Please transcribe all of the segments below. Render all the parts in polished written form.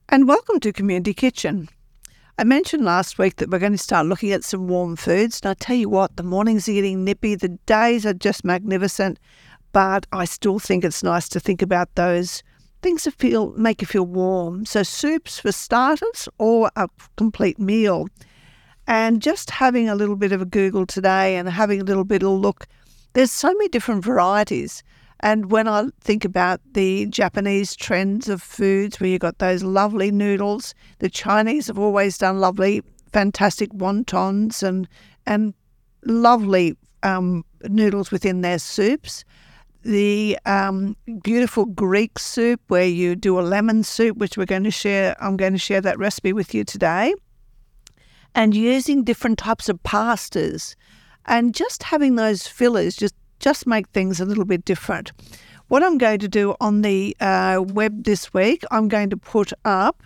And welcome to Community Kitchen. I mentioned last week that we're going to start looking at some warm foods. And I tell you what, the mornings are getting nippy, the days are just magnificent, but I still think it's nice to think about those things that make you feel warm. So soups for starters or a complete meal. And just having a little bit of a Google today and having a little bit of a look, there's so many different varieties. And when I think about the Japanese trends of foods where you've got those lovely noodles, the Chinese have always done lovely, fantastic wontons and lovely noodles within their soups. The beautiful Greek soup where you do a lemon soup, which I'm going to share that recipe with you today. And using different types of pastas and just having those fillers just make things a little bit different. What I'm going to do on the web this week, I'm going to put up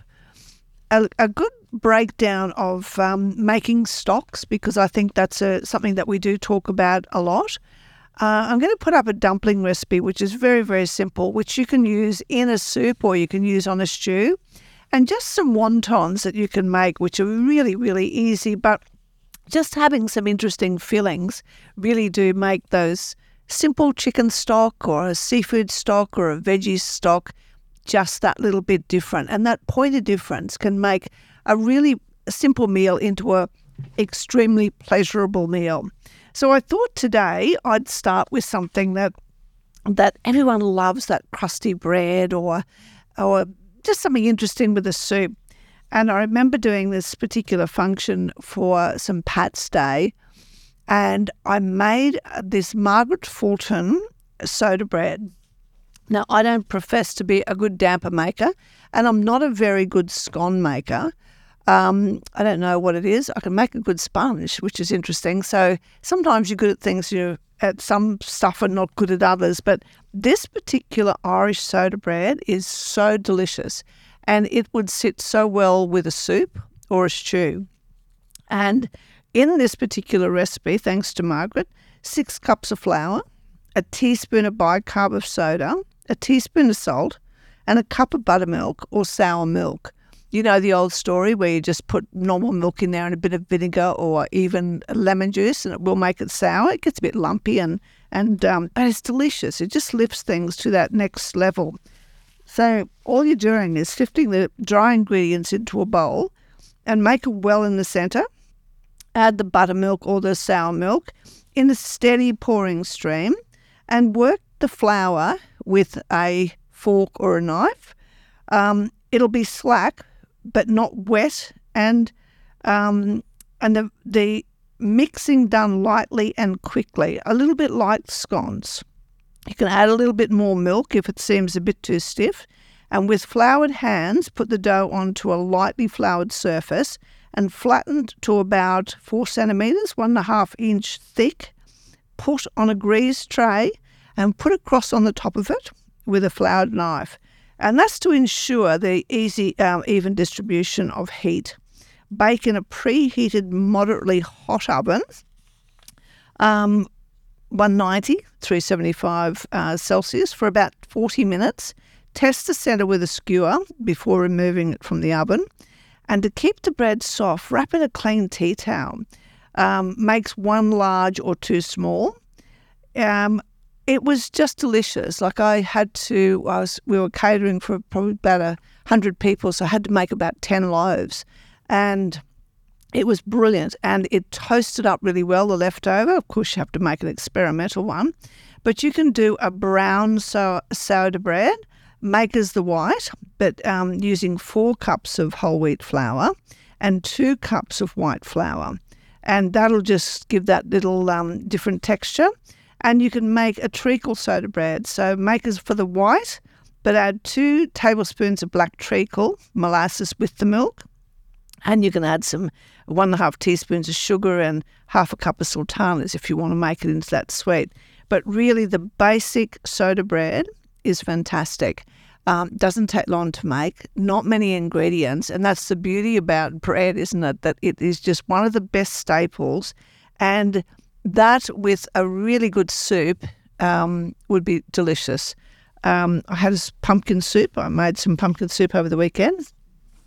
a good breakdown of making stocks, because I think that's something that we do talk about a lot. I'm going to put up a dumpling recipe, which is very, very simple, which you can use in a soup or you can use on a stew. And just some wontons that you can make, which are really, really easy, but just having some interesting fillings really do make those simple chicken stock or a seafood stock or a veggie stock just that little bit different. And that point of difference can make a really simple meal into a extremely pleasurable meal. So I thought today I'd start with something that everyone loves, that crusty bread or just something interesting with a soup. And I remember doing this particular function for some Pat's Day, and I made this Margaret Fulton soda bread. Now, I don't profess to be a good damper maker, and I'm not a very good scone maker. I don't know what it is. I can make a good sponge, which is interesting. So sometimes you're good at things, you're at some stuff and not good at others. But this particular Irish soda bread is so delicious, and it would sit so well with a soup or a stew. And in this particular recipe, thanks to Margaret, 6 cups of flour, a teaspoon of bicarb of soda, a teaspoon of salt, and a cup of buttermilk or sour milk. You know the old story where you just put normal milk in there and a bit of vinegar or even lemon juice and it will make it sour. It gets a bit lumpy and but it's delicious. It just lifts things to that next level. So all you're doing is sifting the dry ingredients into a bowl and make a well in the centre. Add the buttermilk or the sour milk in a steady pouring stream and work the flour with a fork or a knife. It'll be slack but not wet, and the mixing done lightly and quickly, a little bit like scones. You can add a little bit more milk if it seems a bit too stiff, and with floured hands, put the dough onto a lightly floured surface and flattened to about 4 centimetres, 1.5 inch thick. Put on a greased tray and put a cross on the top of it with a floured knife. And that's to ensure the easy, even distribution of heat. Bake in a preheated, moderately hot oven, 190, 375 Celsius for about 40 minutes. Test the centre with a skewer before removing it from the oven. And to keep the bread soft, wrap in a clean tea towel. Makes 1 large or 2 small. It was just delicious. Like we were catering for probably about 100 people, so I had to make about 10 loaves. And it was brilliant. And it toasted up really well, the leftover. Of course, you have to make an experimental one. But you can do a brown sourdough bread, make as the white, but using 4 cups of whole wheat flour and 2 cups of white flour. And that'll just give that little different texture. And you can make a treacle soda bread. So make as for the white, but add 2 tablespoons of black treacle, molasses with the milk. And you can add some 1.5 teaspoons of sugar and 1/2 cup of sultanas if you want to make it into that sweet. But really the basic soda bread is fantastic. Doesn't take long to make, not many ingredients. And that's the beauty about bread, isn't it? That it is just one of the best staples. And that with a really good soup would be delicious. I had pumpkin soup. I made some pumpkin soup over the weekend.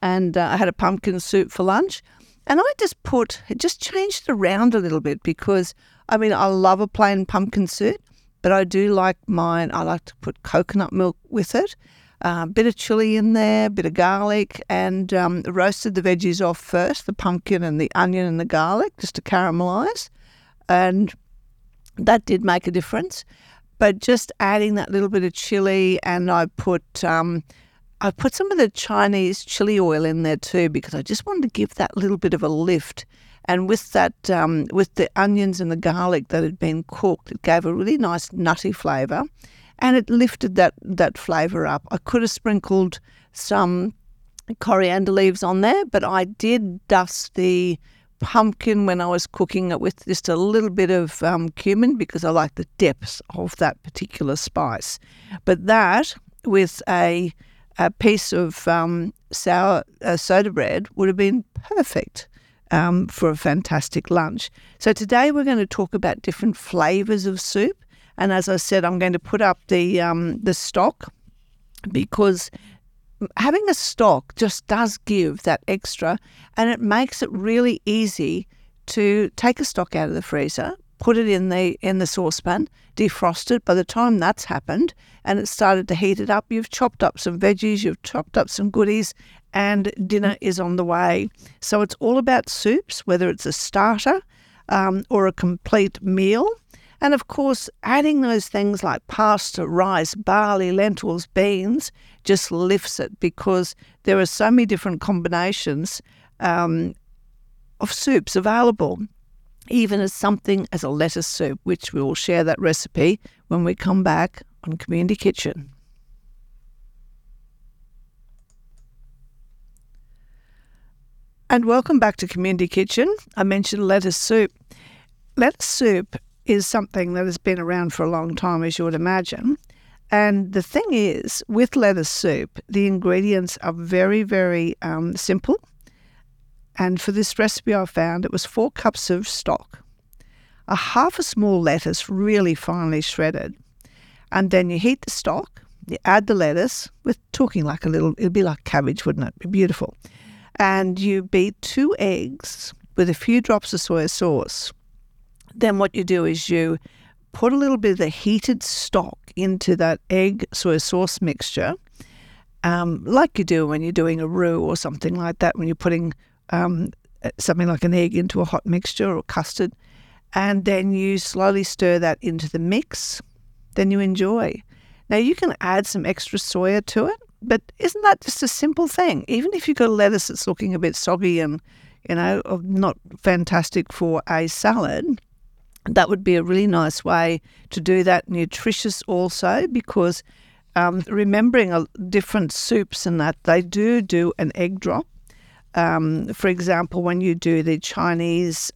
and I had a pumpkin soup for lunch. And I just changed it around a little bit because, I love a plain pumpkin soup, but I do like mine. I like to put coconut milk with it, a bit of chili in there, a bit of garlic, and roasted the veggies off first, the pumpkin and the onion and the garlic, just to caramelise. And that did make a difference. But just adding that little bit of chili, and I put some of the Chinese chili oil in there too, because I just wanted to give that little bit of a lift. And with that, with the onions and the garlic that had been cooked, it gave a really nice nutty flavour, and it lifted that flavour up. I could have sprinkled some coriander leaves on there, but I did dust the pumpkin when I was cooking it with just a little bit of cumin, because I like the depth of that particular spice. But that with a piece of sour soda bread would have been perfect for a fantastic lunch. So today we're going to talk about different flavours of soup. And as I said, I'm going to put up the stock, because having a stock just does give that extra, and it makes it really easy to take a stock out of the freezer, put it in the saucepan, defrost it. By the time that's happened and it started to heat it up, you've chopped up some veggies, you've chopped up some goodies, and dinner is on the way. So it's all about soups, whether it's a starter or a complete meal. And of course, adding those things like pasta, rice, barley, lentils, beans just lifts it, because there are so many different combinations of soups available, even as something as a lettuce soup, which we will share that recipe when we come back on Community Kitchen. And welcome back to Community Kitchen. I mentioned lettuce soup. Lettuce soup is something that has been around for a long time, as you would imagine. And the thing is, with lettuce soup, the ingredients are very, very simple. And for this recipe I found, it was 4 cups of stock, a half a small lettuce really finely shredded. And then you heat the stock, you add the lettuce, it'd be like cabbage, wouldn't it? Be beautiful. And you beat 2 eggs with a few drops of soy sauce. Then what you do is you put a little bit of the heated stock into that egg soy sauce mixture, like you do when you're doing a roux or something like that, when you're putting something like an egg into a hot mixture or custard. And then you slowly stir that into the mix. Then you enjoy. Now, you can add some extra soya to it, but isn't that just a simple thing? Even if you've got a lettuce that's looking a bit soggy and, not fantastic for a salad, that would be a really nice way to do that. Nutritious also, because remembering different soups and that, they do an egg drop. For example, when you do the Chinese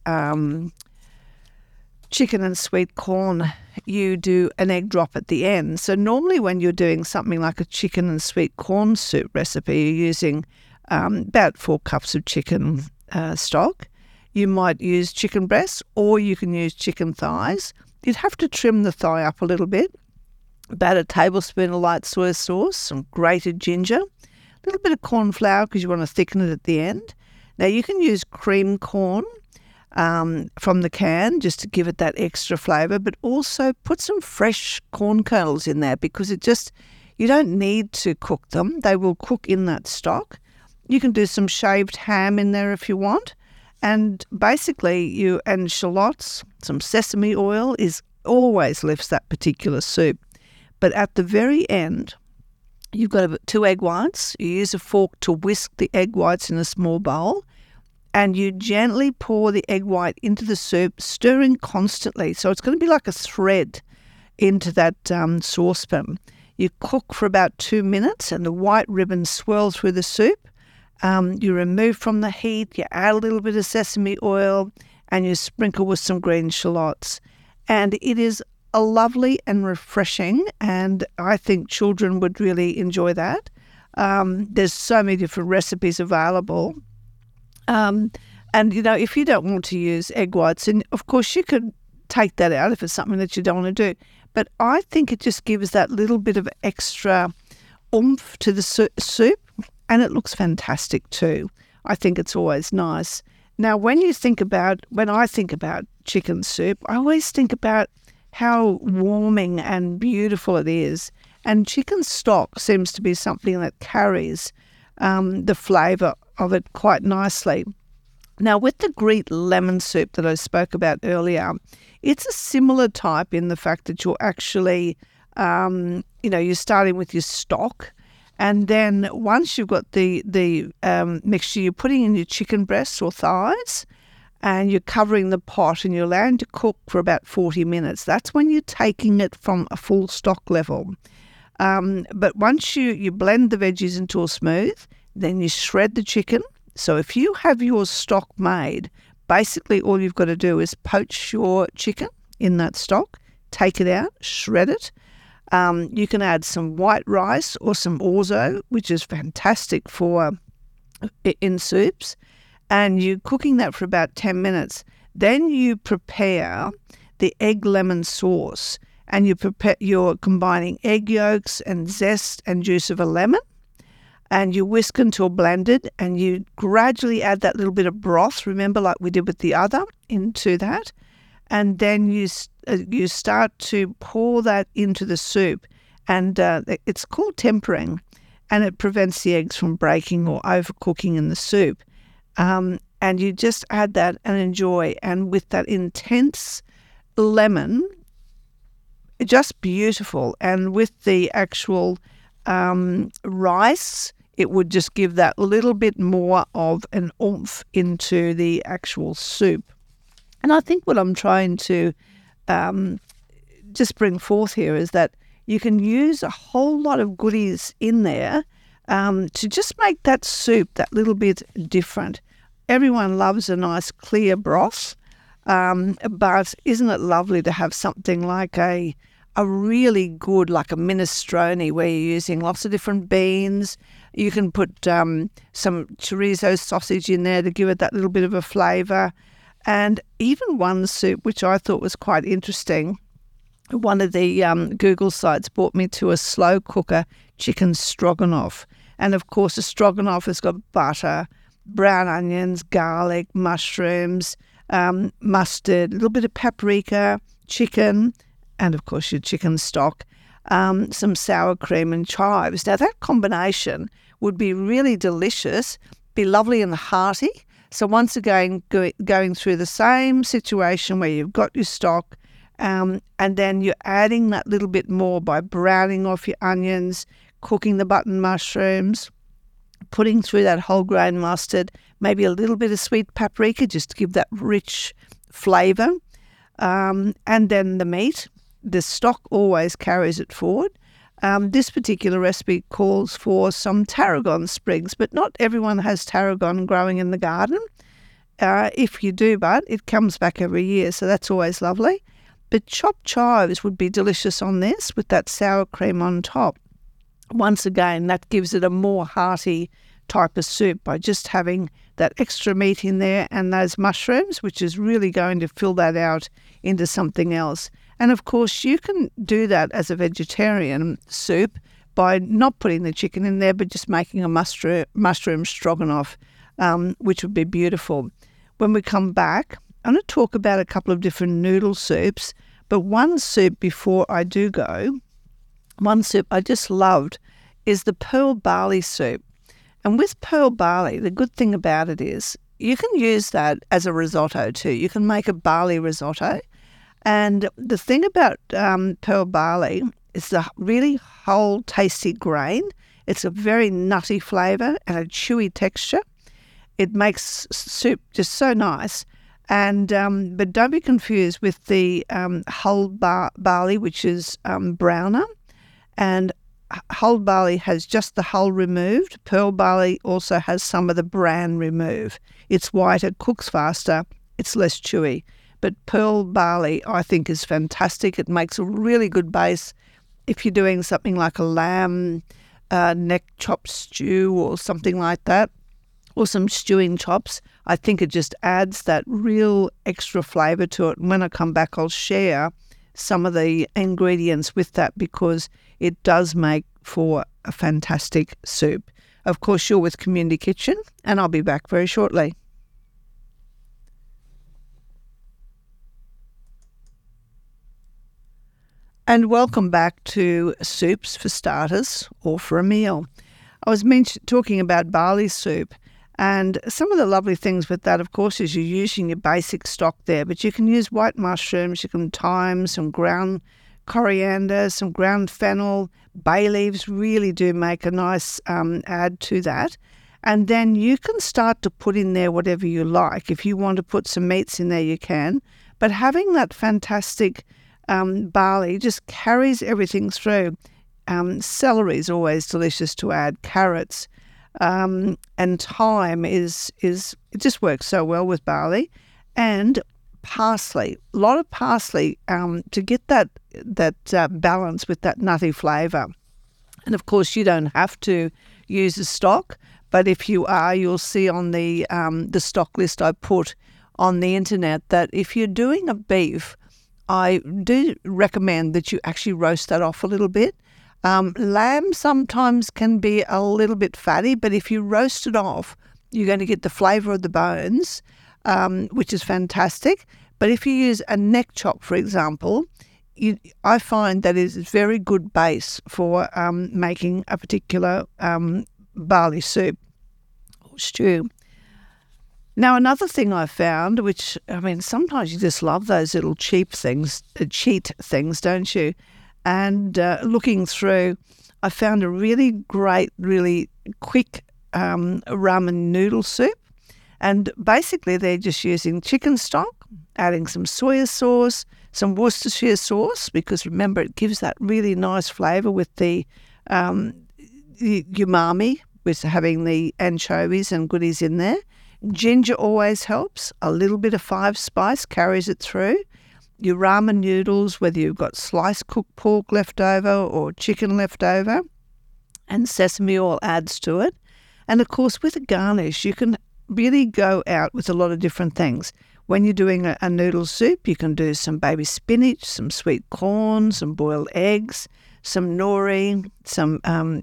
chicken and sweet corn, you do an egg drop at the end. So normally when you're doing something like a chicken and sweet corn soup recipe, you're using about 4 cups of chicken stock. You might use chicken breasts, or you can use chicken thighs. You'd have to trim the thigh up a little bit. About a tablespoon of light soy sauce, some grated ginger, a little bit of corn flour because you want to thicken it at the end. Now, you can use cream corn from the can just to give it that extra flavour, but also put some fresh corn kernels in there, because you don't need to cook them. They will cook in that stock. You can do some shaved ham in there if you want. And basically, and shallots, some sesame oil always lifts that particular soup. But at the very end, you've got 2 egg whites. You use a fork to whisk the egg whites in a small bowl, and you gently pour the egg white into the soup, stirring constantly. So it's going to be like a thread into that saucepan. You cook for about 2 minutes, and the white ribbons swirl through the soup. You remove from the heat, you add a little bit of sesame oil, and you sprinkle with some green shallots. And it is a lovely and refreshing, and I think children would really enjoy that. There's so many different recipes available. And, if you don't want to use egg whites, and of course you could take that out if it's something that you don't want to do. But I think it just gives that little bit of extra oomph to the soup. and it looks fantastic too. I think it's always nice. Now, when I think about chicken soup, I always think about how warming and beautiful it is. And chicken stock seems to be something that carries the flavour of it quite nicely. Now, with the Greek lemon soup that I spoke about earlier, it's a similar type in the fact that you're actually, you're starting with your stock. And then once you've got the mixture, you're putting in your chicken breasts or thighs, and you're covering the pot and you're allowing to cook for about 40 minutes. That's when you're taking it from a full stock level. But once you blend the veggies until smooth, then you shred the chicken. So if you have your stock made, basically all you've got to do is poach your chicken in that stock, take it out, shred it. You can add some white rice or some orzo, which is fantastic for in soups, and you're cooking that for about 10 minutes. Then you prepare the egg lemon sauce, and you're combining egg yolks and zest and juice of a lemon, and you whisk until blended, and you gradually add that little bit of broth, remember, like we did with the other, into that. And then you start to pour that into the soup, and it's called tempering, and it prevents the eggs from breaking or overcooking in the soup. And you just add that and enjoy. And with that intense lemon, just beautiful. And with the actual rice, it would just give that little bit more of an oomph into the actual soup. And I think what I'm trying to just bring forth here is that you can use a whole lot of goodies in there to just make that soup that little bit different. Everyone loves a nice clear broth, but isn't it lovely to have something like a really good, like a minestrone, where you're using lots of different beans. You can put some chorizo sausage in there to give it that little bit of a flavour. And even one soup, which I thought was quite interesting, one of the Google sites brought me to a slow cooker chicken stroganoff. And of course, a stroganoff has got butter, brown onions, garlic, mushrooms, mustard, a little bit of paprika, chicken, and of course your chicken stock, some sour cream and chives. Now that combination would be really delicious, be lovely and hearty. So once again, going through the same situation where you've got your stock, and then you're adding that little bit more by browning off your onions, cooking the button mushrooms, putting through that whole grain mustard, maybe a little bit of sweet paprika just to give that rich flavour, and then the meat. The stock always carries it forward. This particular recipe calls for some tarragon sprigs, but not everyone has tarragon growing in the garden. If you do, but it comes back every year, so that's always lovely. But chopped chives would be delicious on this with that sour cream on top. Once again, that gives it a more hearty type of soup by just having that extra meat in there and those mushrooms, which is really going to fill that out into something else. And of course, you can do that as a vegetarian soup by not putting the chicken in there, but just making a mushroom stroganoff, which would be beautiful. When we come back, I'm going to talk about a couple of different noodle soups, but one soup before I do go, one soup I just loved is the pearl barley soup. And with pearl barley, the good thing about it is you can use that as a risotto too. You can make a barley risotto. And the thing about pearl barley is the really whole tasty grain. It's a very nutty flavour and a chewy texture. It makes soup just so nice. And but don't be confused with the whole barley, which is browner. And whole barley has just the hull removed. Pearl barley also has some of the bran removed. It's whiter, cooks faster, it's less chewy. But pearl barley, I think, is fantastic. It makes a really good base if you're doing something like a lamb neck chop stew or something like that, or some stewing chops. I think it just adds that real extra flavour to it. And when I come back, I'll share some of the ingredients with that, because it does make for a fantastic soup. Of course, you're with Community Kitchen, and I'll be back very shortly. And welcome back to Soups for Starters or for a Meal. I was talking about barley soup, and some of the lovely things with that, of course, is you're using your basic stock there, but you can use white mushrooms, you can thyme, some ground coriander, some ground fennel, bay leaves really do make a nice add to that. And then you can start to put in there whatever you like. If you want to put some meats in there, you can. But having that fantastic barley just carries everything through. Celery is always delicious to add. Carrots and thyme it just works so well with barley, and parsley. A lot of parsley to get that balance with that nutty flavour. And of course, you don't have to use the stock, but if you are, you'll see on the stock list I put on the internet that if you're doing a beef, I do recommend that you actually roast that off a little bit. Lamb sometimes can be a little bit fatty, but if you roast it off, you're going to get the flavour of the bones, which is fantastic. But if you use a neck chop, for example, I find that is a very good base for making a particular barley soup or stew. Now, another thing I found, which, I mean, sometimes you just love those little cheat things, don't you? And looking through, I found a really great, really quick ramen noodle soup. And basically, they're just using chicken stock, adding some soya sauce, some Worcestershire sauce, because remember, it gives that really nice flavour with the umami, with having the anchovies and goodies in there. Ginger always helps. A little bit of 5-spice carries it through. Your ramen noodles, whether you've got sliced cooked pork left over or chicken left over, and sesame oil adds to it. And of course, with a garnish, you can really go out with a lot of different things. When you're doing a noodle soup, you can do some baby spinach, some sweet corn, some boiled eggs, some nori, some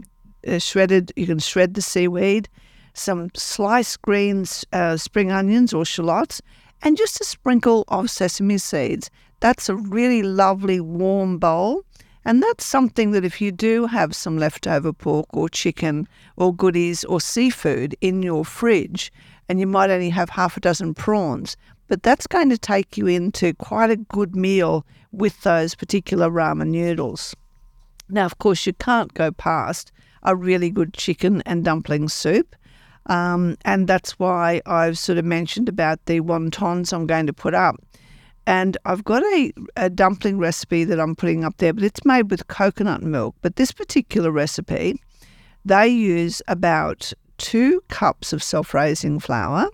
you can shred the seaweed, some sliced greens, spring onions or shallots, and just a sprinkle of sesame seeds. That's a really lovely warm bowl. And that's something that if you do have some leftover pork or chicken or goodies or seafood in your fridge, and you might only have half a dozen prawns, but that's going to take you into quite a good meal with those particular ramen noodles. Now, of course, you can't go past a really good chicken and dumpling soup. And that's why I've sort of mentioned about the wontons I'm going to put up. And I've got a dumpling recipe that I'm putting up there, but it's made with coconut milk. But this particular recipe, they use about 2 cups of self-raising flour,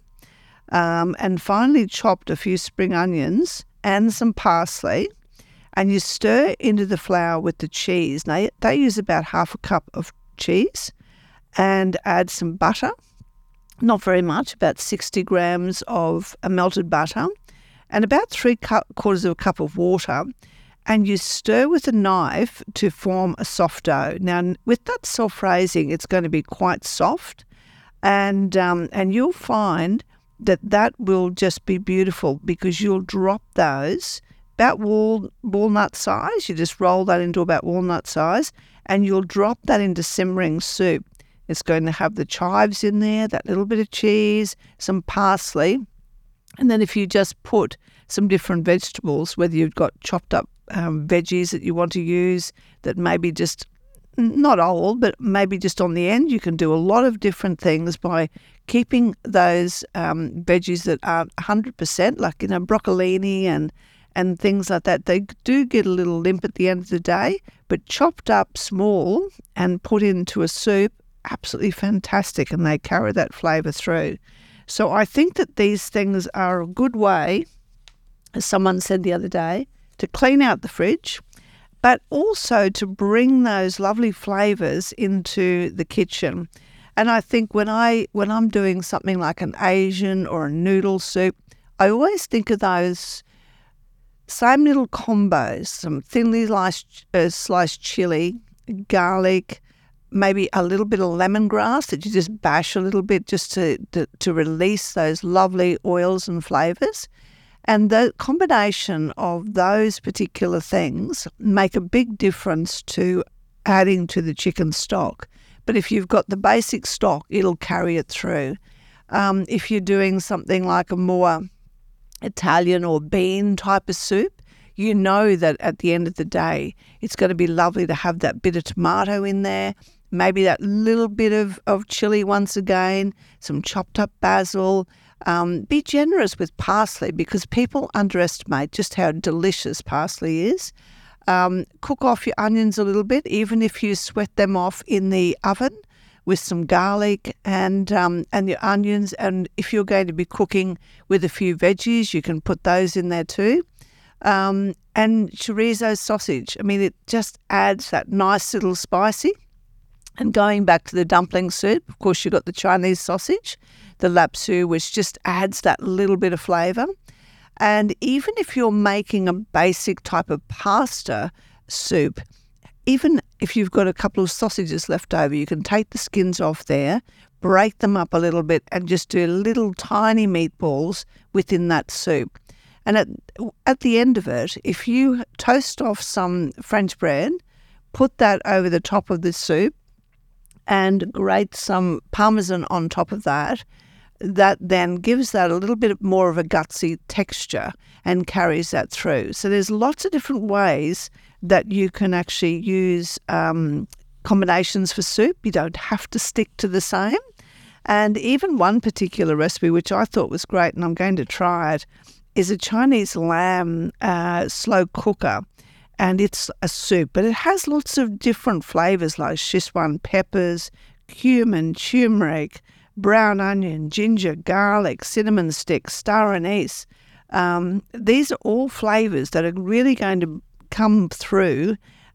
and finely chopped a few spring onions and some parsley, and you stir into the flour with the cheese. Now, they use about half a cup of cheese and add some butter. Not very much, about 60 grams of melted butter and about 3/4 of a cup of water, and you stir with a knife to form a soft dough. Now, with that self-raising, it's going to be quite soft, and you'll find that will just be beautiful because you'll drop those about walnut size. You just roll that into about walnut size, and you'll drop that into simmering soup. It's going to have the chives in there, that little bit of cheese, some parsley. And then if you just put some different vegetables, whether you've got chopped up veggies that you want to use that maybe just, not old, but maybe just on the end, you can do a lot of different things by keeping those veggies that aren't 100%, like, broccolini and things like that. They do get a little limp at the end of the day, but chopped up small and put into a soup, absolutely fantastic, and they carry that flavour through. So I think that these things are a good way, as someone said the other day, to clean out the fridge, but also to bring those lovely flavours into the kitchen. And I think when I'm doing something like an Asian or a noodle soup, I always think of those same little combos, some thinly sliced chili, garlic, maybe a little bit of lemongrass that you just bash a little bit just to release those lovely oils and flavours. And the combination of those particular things make a big difference to adding to the chicken stock. But if you've got the basic stock, it'll carry it through. If you're doing something like a more Italian or bean type of soup, you know that at the end of the day, it's going to be lovely to have that bit of tomato in there, maybe that little bit of chili once again, some chopped up basil. Be generous with parsley because people underestimate just how delicious parsley is. Cook off your onions a little bit, even if you sweat them off in the oven with some garlic and your onions. And if you're going to be cooking with a few veggies, you can put those in there too. And chorizo sausage. I mean, it just adds that nice little spicy. And going back to the dumpling soup, of course, you've got the Chinese sausage, the lap sue, which just adds that little bit of flavour. And even if you're making a basic type of pasta soup, even if you've got a couple of sausages left over, you can take the skins off there, break them up a little bit and just do little tiny meatballs within that soup. And at the end of it, if you toast off some French bread, put that over the top of the soup and grate some Parmesan on top of that, that then gives that a little bit more of a gutsy texture and carries that through. So there's lots of different ways that you can actually use combinations for soup. You don't have to stick to the same. And even one particular recipe, which I thought was great and I'm going to try it, is a Chinese lamb slow cooker. And it's a soup, but it has lots of different flavours like Szechuan peppers, cumin, turmeric, brown onion, ginger, garlic, cinnamon sticks, star anise. These are all flavours that are really going to come through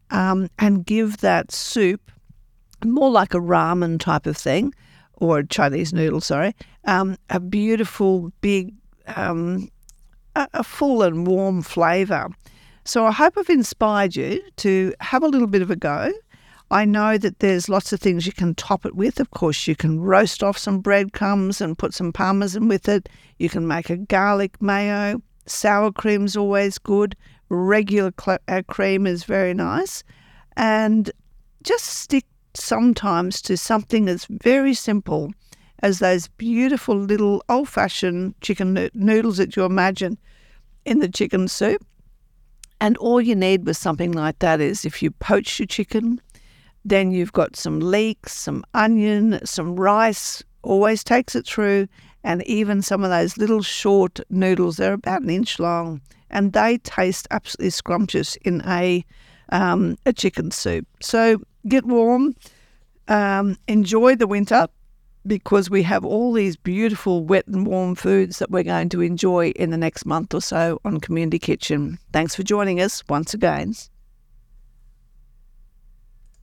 and give that soup more like a ramen type of thing, or a Chinese noodle, a beautiful, big, a full and warm flavour. So I hope I've inspired you to have a little bit of a go. I know that there's lots of things you can top it with. Of course, you can roast off some breadcrumbs and put some Parmesan with it. You can make a garlic mayo. Sour cream's always good. Regular cream is very nice. And just stick sometimes to something that's very simple as those beautiful little old-fashioned chicken noodles that you imagine in the chicken soup. And all you need with something like that is if you poach your chicken, then you've got some leeks, some onion, some rice, always takes it through, and even some of those little short noodles, they're about an inch long, and they taste absolutely scrumptious in a chicken soup. So get warm, enjoy the winter, because we have all these beautiful wet and warm foods that we're going to enjoy in the next month or so on Community Kitchen. Thanks for joining us once again.